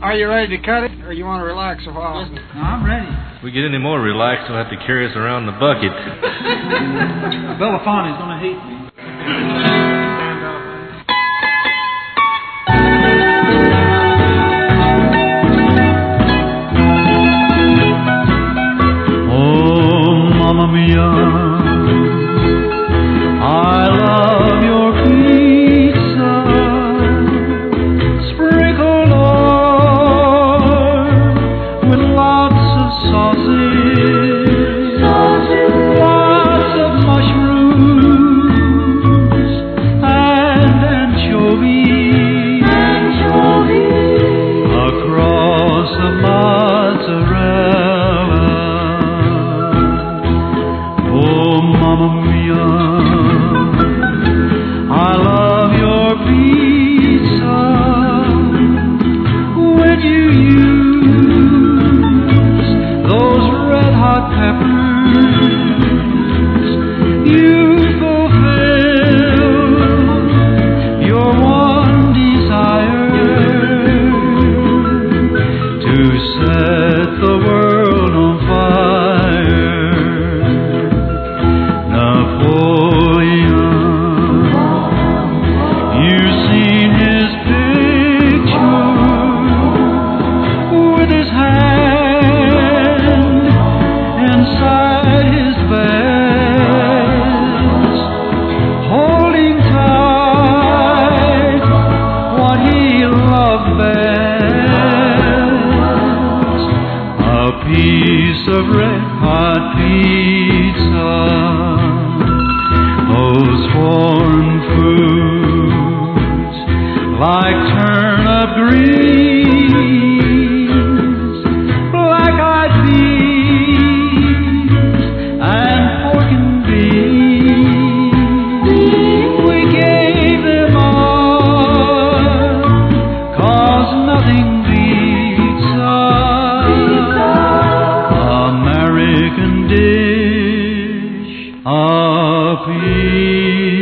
Are you ready to cut it, or you want to relax a while? No, I'm ready. If we get any more relaxed, we'll have to carry us around the bucket. Belafonte's going to hate me. Oh, Mamma Mia, I love your pizza, sprinkled on with lots of sauces, lots of mushrooms and anchovies, across the mozzarella. Oh, Mamma Mia, I love your pizza when you use those red-hot peppers. You fulfill your one desire to set the world on fire. Napoleon, you've seen his picture with his hand inside his vest, holding tight what he loved best, a piece of red-hot pizza. Those foreign foods like turnip greens, black-eyed peas, and pork and beans, we gave them all, 'cause nothing beats American dish, a pizza.